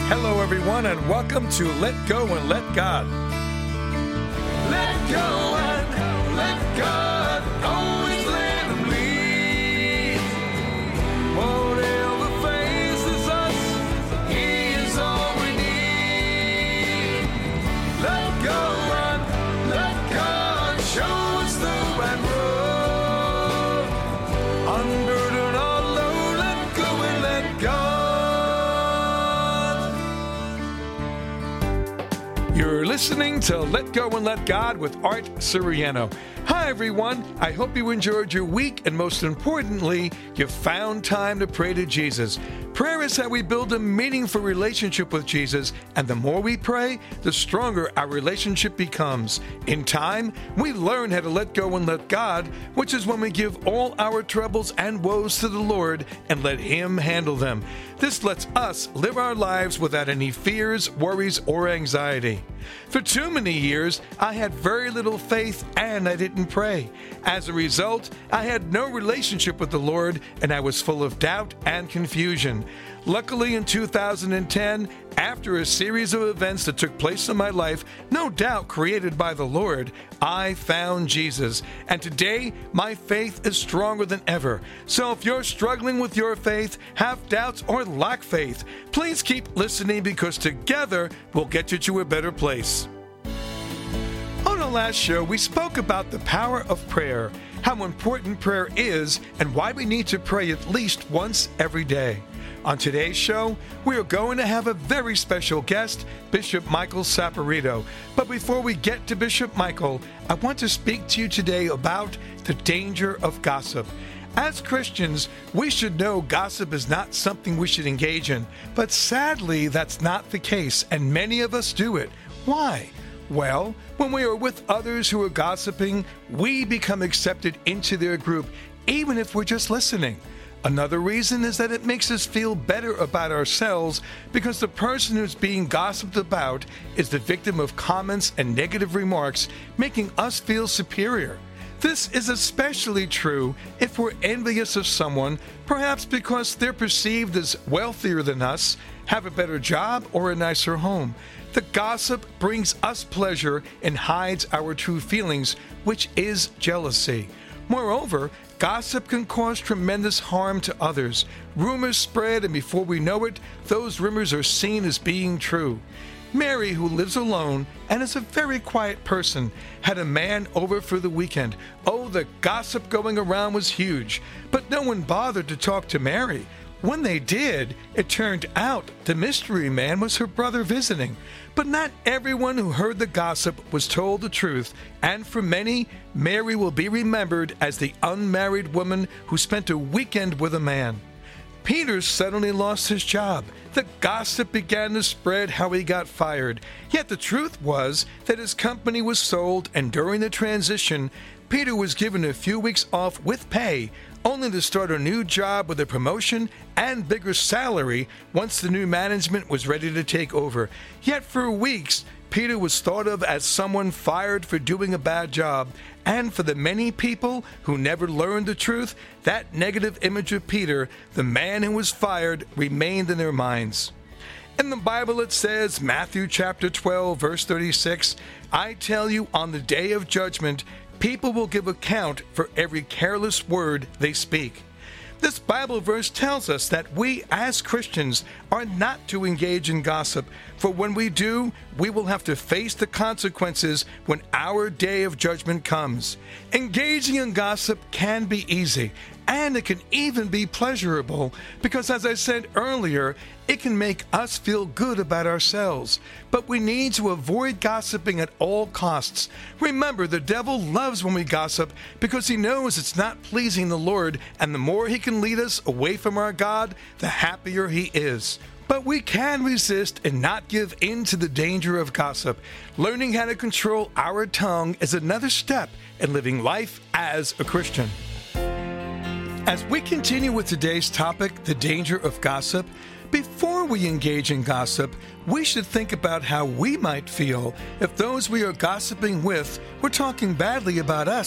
Hello, everyone, and welcome to Let Go and Let God. Let go and let God, always let Him lead. Whatever faces us, He is all we need. Let go and let God show us the right road. Unburden our load, let go and let God. You're listening to Let Go and Let God with Art Siriano. Hi, everyone. I hope you enjoyed your week, and most importantly, you found time to pray to Jesus. Prayer is how we build a meaningful relationship with Jesus, and the more we pray, the stronger our relationship becomes. In time, we learn how to let go and let God, which is when we give all our troubles and woes to the Lord and let Him handle them. This lets us live our lives without any fears, worries, or anxiety. For too many years, I had very little faith and I didn't pray. As a result, I had no relationship with the Lord and I was full of doubt and confusion. Luckily, in 2010, after a series of events that took place in my life, no doubt created by the Lord, I found Jesus. And today, my faith is stronger than ever. So if you're struggling with your faith, have doubts, or lack faith, please keep listening because together we'll get you to a better place. On our last show, we spoke about the power of prayer, how important prayer is, and why we need to pray at least once every day. On today's show, we are going to have a very special guest, Bishop Michael Saporito. But before we get to Bishop Michael, I want to speak to you today about the danger of gossip. As Christians, we should know gossip is not something we should engage in. But sadly, that's not the case, and many of us do it. Why? Well, when we are with others who are gossiping, we become accepted into their group, even if we're just listening. Another reason is that it makes us feel better about ourselves because the person who's being gossiped about is the victim of comments and negative remarks, making us feel superior. This is especially true if we're envious of someone, perhaps because they're perceived as wealthier than us, have a better job, or a nicer home. The gossip brings us pleasure and hides our true feelings, which is jealousy. Moreover, gossip can cause tremendous harm to others. Rumors spread, and before we know it, those rumors are seen as being true. Mary, who lives alone and is a very quiet person, had a man over for the weekend. Oh, the gossip going around was huge, but no one bothered to talk to Mary. When they did, it turned out the mystery man was her brother visiting. But not everyone who heard the gossip was told the truth, and for many, Mary will be remembered as the unmarried woman who spent a weekend with a man. Peter suddenly lost his job. The gossip began to spread how he got fired. Yet the truth was that his company was sold, and during the transition, Peter was given a few weeks off with pay, only to start a new job with a promotion and bigger salary once the new management was ready to take over. Yet for weeks, Peter was thought of as someone fired for doing a bad job, and for the many people who never learned the truth, that negative image of Peter, the man who was fired, remained in their minds. In the Bible it says, Matthew chapter 12, verse 36, I tell you, on the day of judgment, people will give account for every careless word they speak. This Bible verse tells us that we as Christians are not to engage in gossip, for when we do, we will have to face the consequences when our day of judgment comes. Engaging in gossip can be easy, and it can even be pleasurable, because as I said earlier, it can make us feel good about ourselves. But we need to avoid gossiping at all costs. Remember, the devil loves when we gossip because he knows it's not pleasing the Lord, and the more he can lead us away from our God, the happier he is. But we can resist and not give in to the danger of gossip. Learning how to control our tongue is another step in living life as a Christian. As we continue with today's topic, the danger of gossip, before we engage in gossip, we should think about how we might feel if those we are gossiping with were talking badly about us.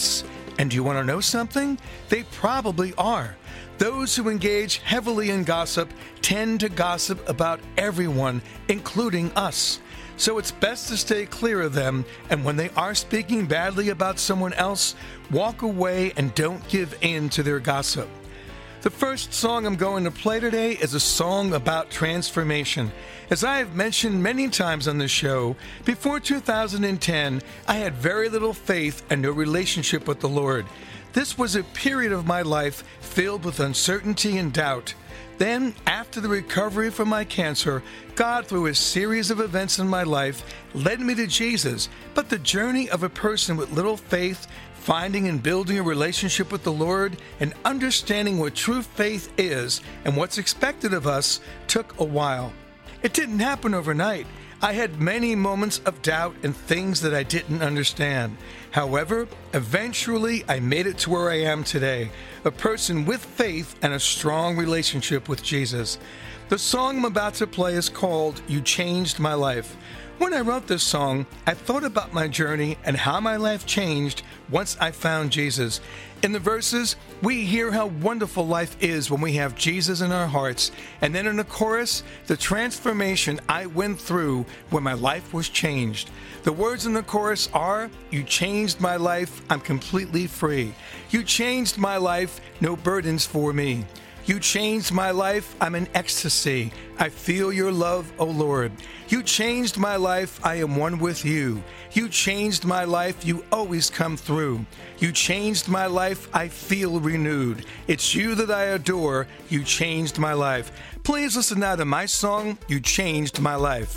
And do you want to know something? They probably are. Those who engage heavily in gossip tend to gossip about everyone, including us. So it's best to stay clear of them, and when they are speaking badly about someone else, walk away and don't give in to their gossip. The first song I'm going to play today is a song about transformation. As I have mentioned many times on this show, before 2010, I had very little faith and no relationship with the Lord. This was a period of my life filled with uncertainty and doubt. Then, after the recovery from my cancer, God, through a series of events in my life, led me to Jesus. But the journey of a person with little faith, finding and building a relationship with the Lord, and understanding what true faith is and what's expected of us, took a while. It didn't happen overnight. I had many moments of doubt and things that I didn't understand. However, eventually I made it to where I am today, a person with faith and a strong relationship with Jesus. The song I'm about to play is called "You Changed My Life." When I wrote this song, I thought about my journey and how my life changed once I found Jesus. In the verses, we hear how wonderful life is when we have Jesus in our hearts. And then in the chorus, the transformation I went through when my life was changed. The words in the chorus are, "You changed my life, I'm completely free. You changed my life, no burdens for me. You changed my life, I'm in ecstasy. I feel your love, O Lord. You changed my life, I am one with you. You changed my life, you always come through. You changed my life, I feel renewed. It's you that I adore, you changed my life." Please listen now to my song, "You Changed My Life."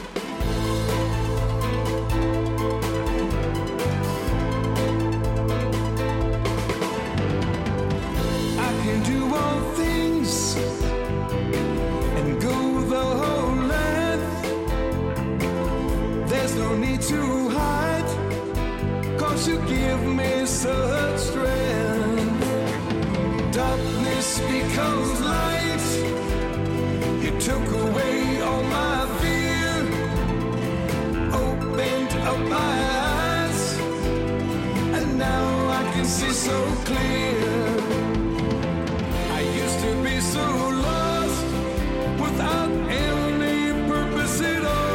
To hide, 'cause you give me such strength. Darkness becomes light. You took away all my fear, opened up my eyes, and now I can see so clear. I used to be so lost, without any purpose at all.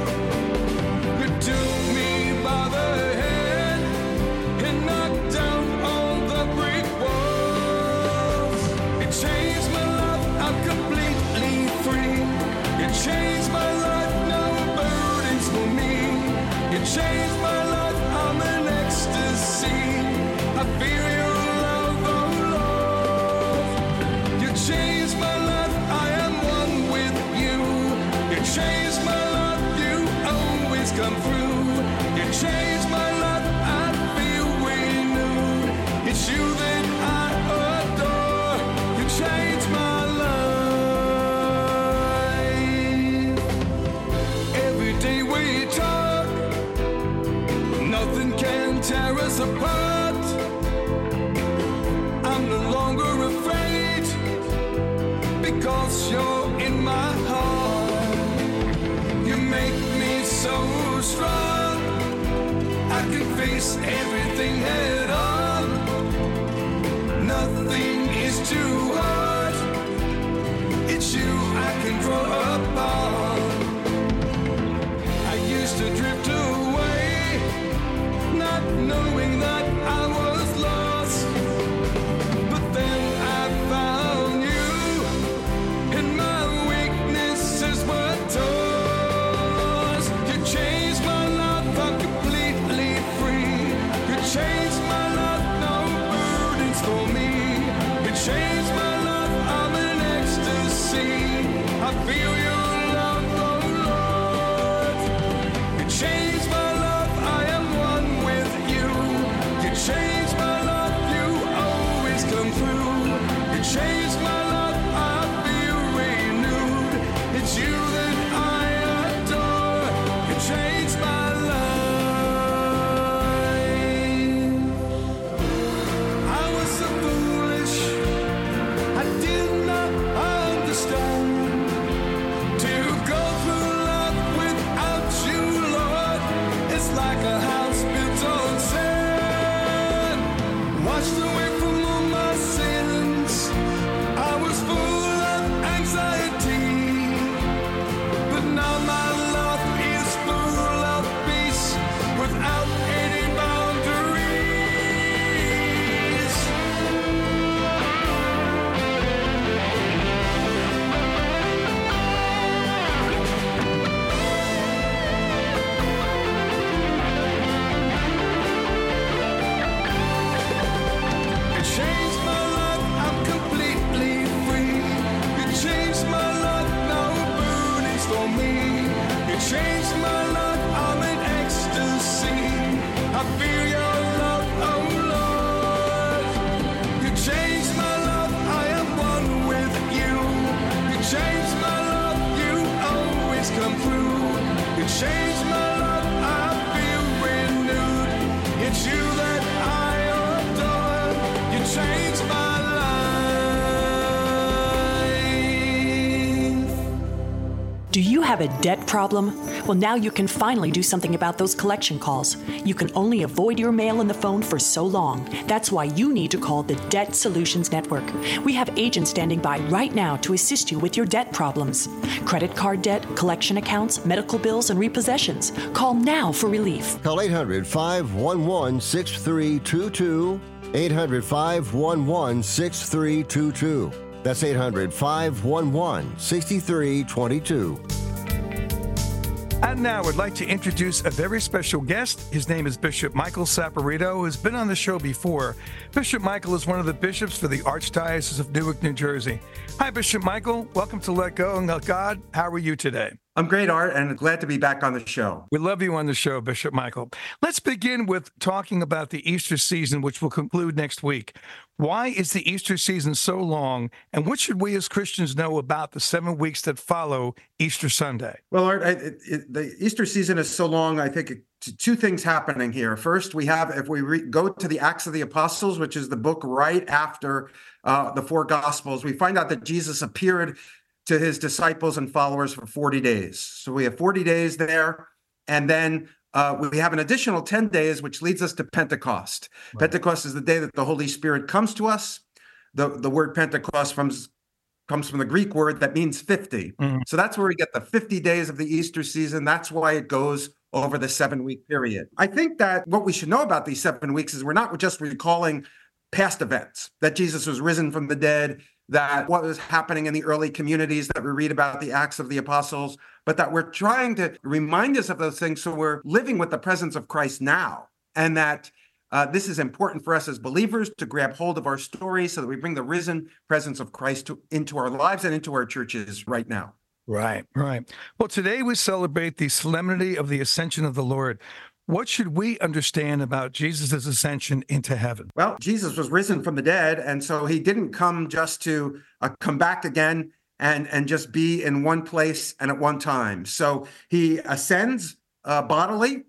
Took me by the hand and knocked down all the brick walls. It changed my life, I'm completely free. It changed my life, no burdens for me. It changed my life, I'm in ecstasy. I feel your love, oh Lord. You changed my life, I am one with you. You changed my life, you always come through. You changed my life, I feel renewed. It's you that I adore. You changed my life. Every day we talk, nothing can tear us apart. I'm no longer afraid, because you're in my heart. You make me so strong, I can face everything head on. Nothing is too hard. It's you I can draw upon. I used to drift away, not knowing that I was lost. But then I found you, and my weaknesses were tossed. You changed my life, I'm completely free. You changed my life, no burdens for me. You changed my life. Do you have a debt problem? Well, now you can finally do something about those collection calls. You can only avoid your mail and the phone for so long. That's why you need to call the Debt Solutions Network. We have agents standing by right now to assist you with your debt problems. Credit card debt, collection accounts, medical bills, and repossessions. Call now for relief. Call 800-511-6322. 800-511-6322. That's 800-511-6322. And now I'd like to introduce a very special guest. His name is Bishop Michael Saporito, who's been on the show before. Bishop Michael is one of the bishops for the Archdiocese of Newark, New Jersey. Hi, Bishop Michael. Welcome to Let Go and Let God. How are you today? I'm great, Art, and glad to be back on the show. We love you on the show, Bishop Michael. Let's begin with talking about the Easter season, which will conclude next week. Why is the Easter season so long, and what should we as Christians know about the 7 weeks that follow Easter Sunday? Well, Art, the Easter season is so long, I think two things happening here. First, we have, if we go to the Acts of the Apostles, which is the book right after the four Gospels, we find out that Jesus appeared to his disciples and followers for 40 days. So we have 40 days there, and then we have an additional 10 days, which leads us to Pentecost. Right. Pentecost is the day that the Holy Spirit comes to us. The word Pentecost comes from the Greek word that means 50. Mm-hmm. So that's where we get the 50 days of the Easter season. That's why it goes over the 7-week period. I think that what we should know about these 7 weeks is we're not just recalling past events, that Jesus was risen from the dead, that what was happening in the early communities that we read about the Acts of the Apostles, but that we're trying to remind us of those things so we're living with the presence of Christ now, and that this is important for us as believers to grab hold of our story so that we bring the risen presence of Christ into our lives and into our churches right now. Right. Well, today we celebrate the solemnity of the ascension of the Lord. What should we understand about Jesus' ascension into heaven? Well, Jesus was risen from the dead, and so he didn't come just to come back again and just be in one place and at one time. So he ascends bodily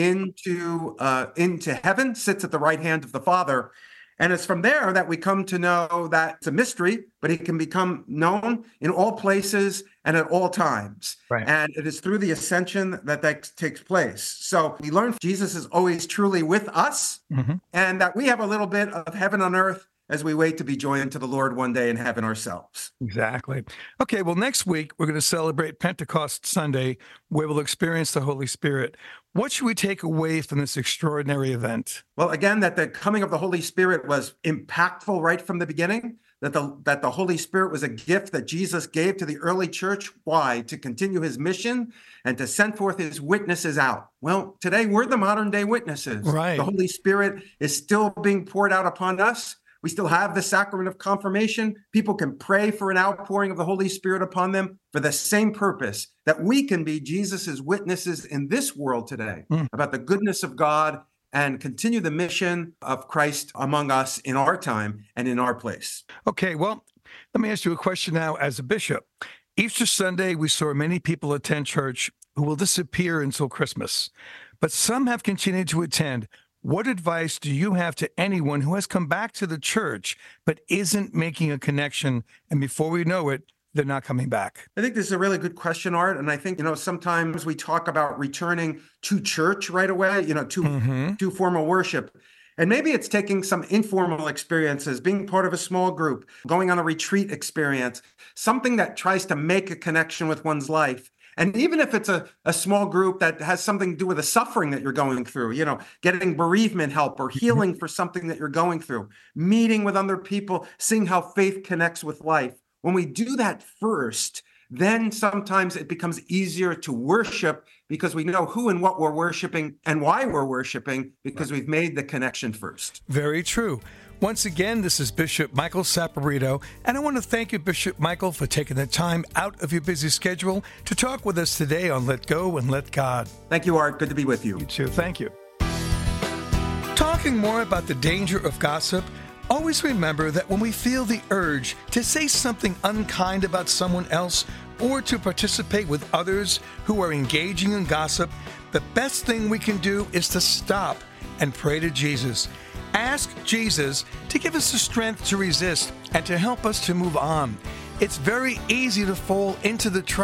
into heaven, sits at the right hand of the Father. And it's from there that we come to know that it's a mystery, but it can become known in all places and at all times. Right. And it is through the ascension that takes place. So we learn Jesus is always truly with us, and that we have a little bit of heaven on earth as we wait to be joined to the Lord one day in heaven ourselves. Exactly. Okay, well, next week, we're going to celebrate Pentecost Sunday, where we'll experience the Holy Spirit. What should we take away from this extraordinary event? Well, again, that the coming of the Holy Spirit was impactful right from the beginning, that the Holy Spirit was a gift that Jesus gave to the early church. Why? To continue his mission and to send forth his witnesses out. Well, today we're the modern day witnesses. Right. The Holy Spirit is still being poured out upon us. We still have the sacrament of confirmation. People can pray for an outpouring of the Holy Spirit upon them for the same purpose, that we can be Jesus's witnesses in this world today about the goodness of God and continue the mission of Christ among us in our time and in our place. Okay, well, let me ask you a question now as a bishop. Easter Sunday, we saw many people attend church who will disappear until Christmas, but some have continued to attend. What advice do you have to anyone who has come back to the church but isn't making a connection, and before we know it, they're not coming back? I think this is a really good question, Art. And I think, sometimes we talk about returning to church right away, to formal worship. And maybe it's taking some informal experiences, being part of a small group, going on a retreat experience, something that tries to make a connection with one's life. And even if it's a small group that has something to do with the suffering that you're going through, getting bereavement help or healing for something that you're going through, meeting with other people, seeing how faith connects with life. When we do that first, then sometimes it becomes easier to worship because we know who and what we're worshiping and why we're worshiping because we've made the connection first. Very true. Once again, this is Bishop Michael Saporito, and I want to thank you, Bishop Michael, for taking the time out of your busy schedule to talk with us today on Let Go and Let God. Thank you, Art. Good to be with you. You too. Thank you. Talking more about the danger of gossip, always remember that when we feel the urge to say something unkind about someone else or to participate with others who are engaging in gossip, the best thing we can do is to stop and pray to Jesus. Ask Jesus to give us the strength to resist and to help us to move on. It's very easy to fall into the trap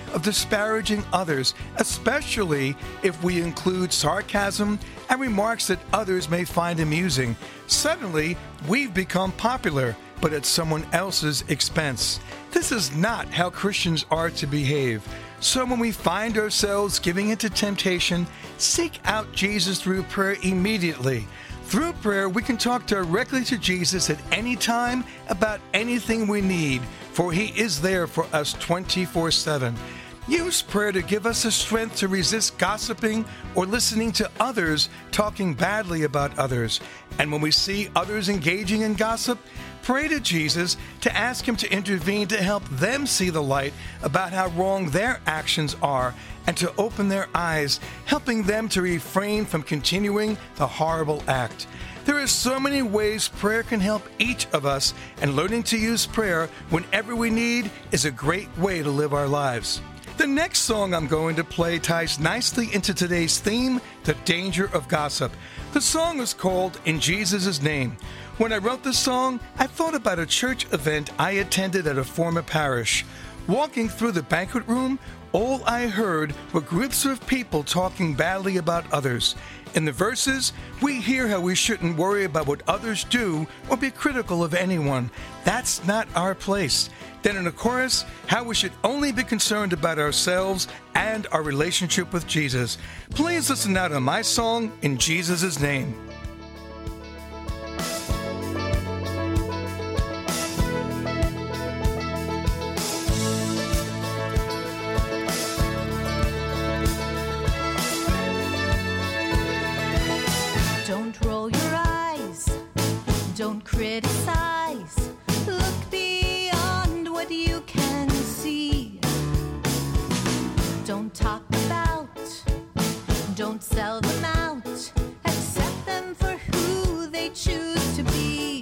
of disparaging others, especially if we include sarcasm and remarks that others may find amusing. Suddenly, we've become popular, but at someone else's expense. This is not how Christians are to behave. So when we find ourselves giving into temptation, seek out Jesus through prayer immediately. Through prayer, we can talk directly to Jesus at any time about anything we need, for He is there for us 24/7. Use prayer to give us the strength to resist gossiping or listening to others talking badly about others. And when we see others engaging in gossip, pray to Jesus to ask Him to intervene to help them see the light about how wrong their actions are and to open their eyes, helping them to refrain from continuing the horrible act. There are so many ways prayer can help each of us, and learning to use prayer whenever we need is a great way to live our lives. The next song I'm going to play ties nicely into today's theme, the danger of gossip. The song is called In Jesus' Name. When I wrote this song, I thought about a church event I attended at a former parish. Walking through the banquet room, all I heard were groups of people talking badly about others. In the verses, we hear how we shouldn't worry about what others do or be critical of anyone. That's not our place. Then in the chorus, how we should only be concerned about ourselves and our relationship with Jesus. Please listen now to my song, In Jesus' Name. Don't roll your eyes, don't criticize, look beyond what you can see. Don't talk about, don't sell them out, accept them for who they choose to be.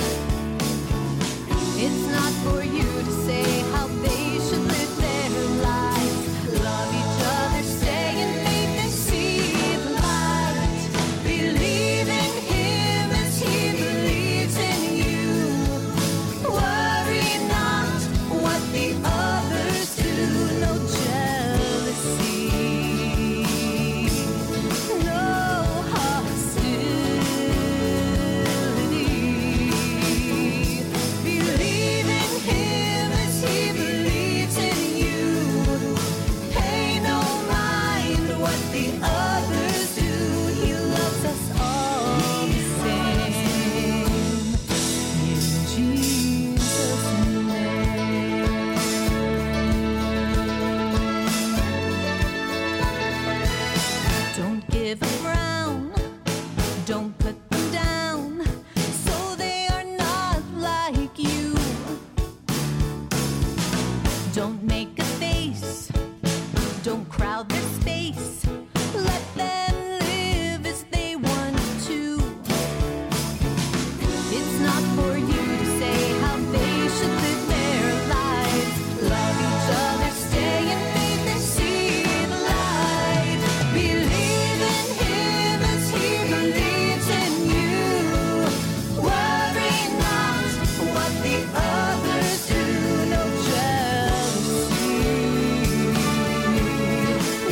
It's not for you to say how they should live their lives. Love each other, stay in faith and see the light. Believe in Him as He believes in you. Worry not what the others do. No jealousy, no hostility. Believe in Him as He believes in you. Pay no mind what the others do. He loves us all the same. In Jesus' name. Don't give a frown, don't put them down, so they are not like you. Don't make a face, don't crowd their space, let them live as they want to. It's not for you to say how they should live their lives. Love each other, stay in faith and see the light. Believe in Him as He believes in you. Worry not what the others do. No jealousy,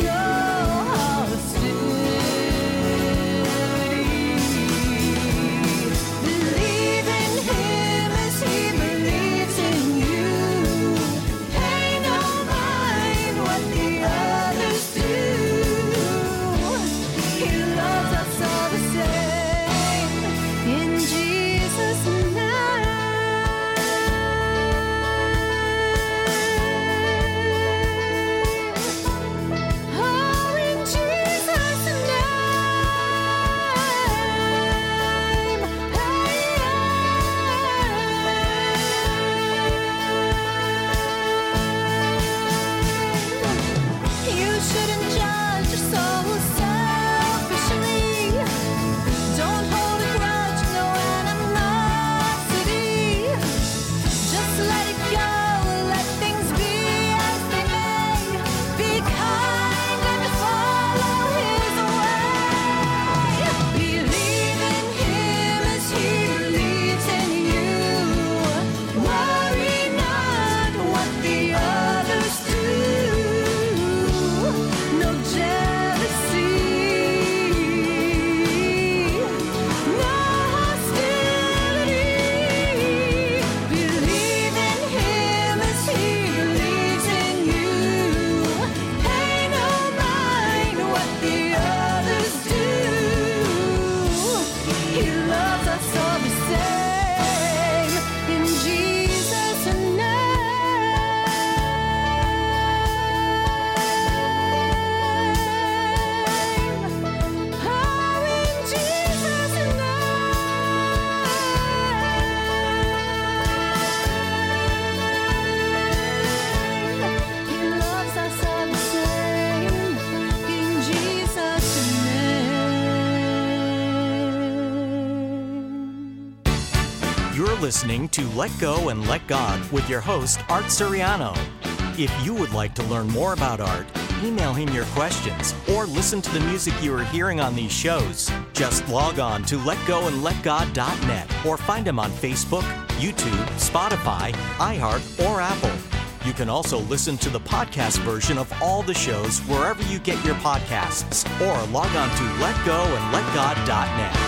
You're listening to Let Go and Let God with your host, Art Suriano. If you would like to learn more about Art, email him your questions, or listen to the music you are hearing on these shows, just log on to letgoandletgod.net or find him on Facebook, YouTube, Spotify, iHeart, or Apple. You can also listen to the podcast version of all the shows wherever you get your podcasts, or log on to letgoandletgod.net.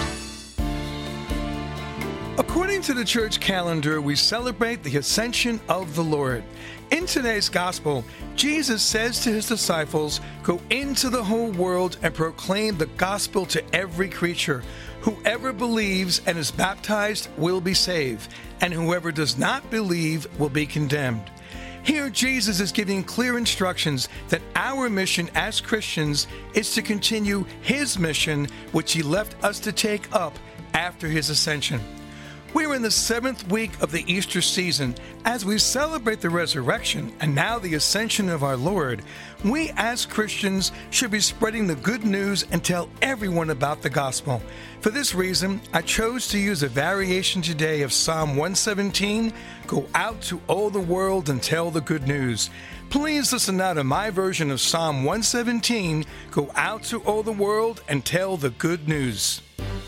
According to the church calendar, we celebrate the ascension of the Lord. In today's gospel, Jesus says to his disciples, "Go into the whole world and proclaim the gospel to every creature. Whoever believes and is baptized will be saved, and whoever does not believe will be condemned." Here, Jesus is giving clear instructions that our mission as Christians is to continue his mission, which he left us to take up after his ascension. We're in the 7th week of the Easter season. As we celebrate the resurrection and now the ascension of our Lord, we as Christians should be spreading the good news and tell everyone about the gospel. For this reason, I chose to use a variation today of Psalm 117, "Go out to all the world and tell the good news." Please listen now to my version of Psalm 117, "Go out to all the world and tell the good news."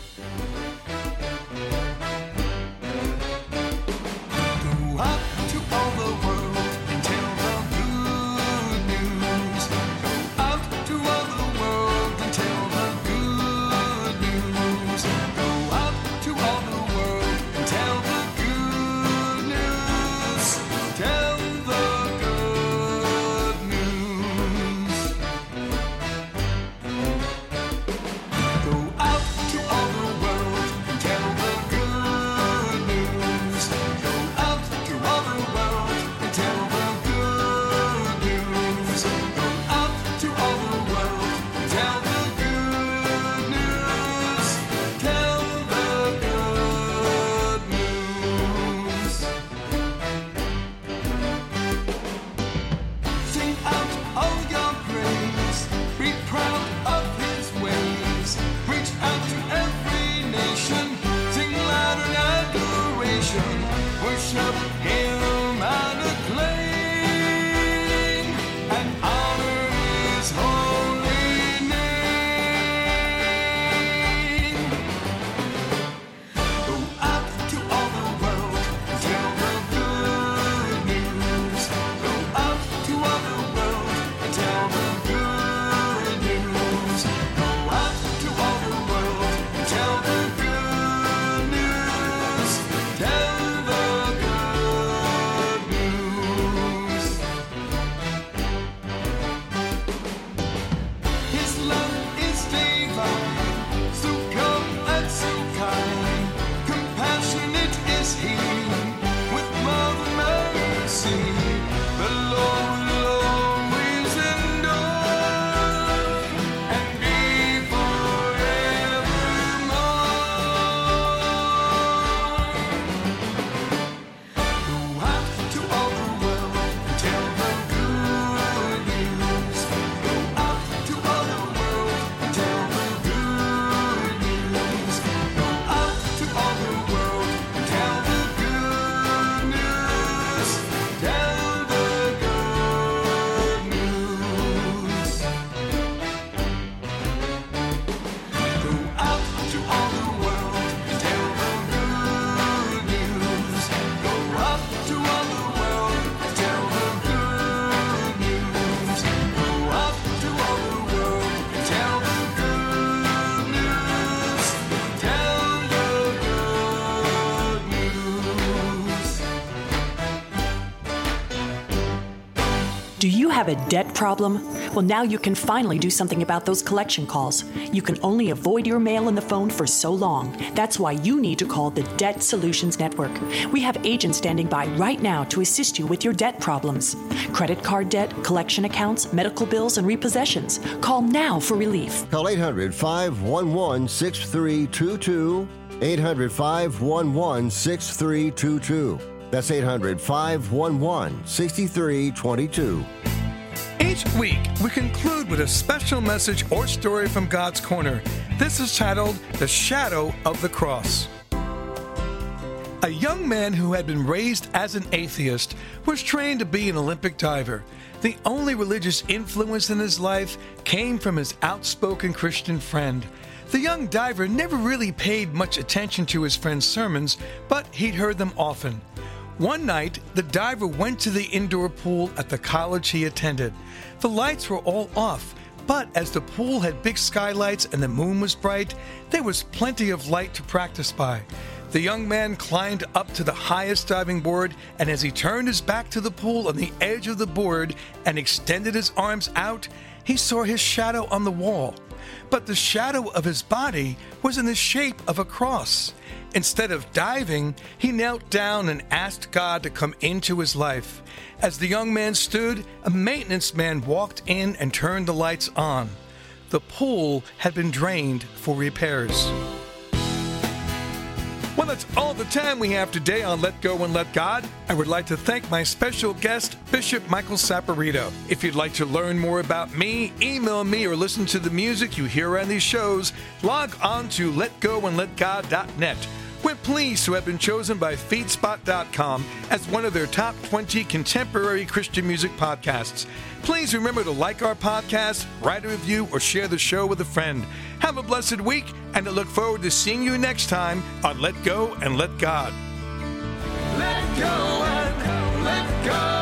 Do you have a debt problem? Well, now you can finally do something about those collection calls. You can only avoid your mail and the phone for so long. That's why you need to call the Debt Solutions Network. We have agents standing by right now to assist you with your debt problems. Credit card debt, collection accounts, medical bills, and repossessions. Call now for relief. Call 800-511-6322. 800-511-6322. That's 800-511-6322. Each week, we conclude with a special message or story from God's Corner. This is titled, The Shadow of the Cross. A young man who had been raised as an atheist was trained to be an Olympic diver. The only religious influence in his life came from his outspoken Christian friend. The young diver never really paid much attention to his friend's sermons, but he'd heard them often. One night, the diver went to the indoor pool at the college he attended. The lights were all off, but as the pool had big skylights and the moon was bright, there was plenty of light to practice by. The young man climbed up to the highest diving board, and as he turned his back to the pool on the edge of the board and extended his arms out, he saw his shadow on the wall. But the shadow of his body was in the shape of a cross. Instead of diving, he knelt down and asked God to come into his life. As the young man stood, a maintenance man walked in and turned the lights on. The pool had been drained for repairs. Well, that's all the time we have today on Let Go and Let God. I would like to thank my special guest, Bishop Michael Saporito. If you'd like to learn more about me, email me, or listen to the music you hear on these shows, log on to letgoandletgod.net. We're pleased to have been chosen by Feedspot.com as one of their top 20 contemporary Christian music podcasts. Please remember to like our podcast, write a review, or share the show with a friend. Have a blessed week, and I look forward to seeing you next time on Let Go and Let God. Let go and let go.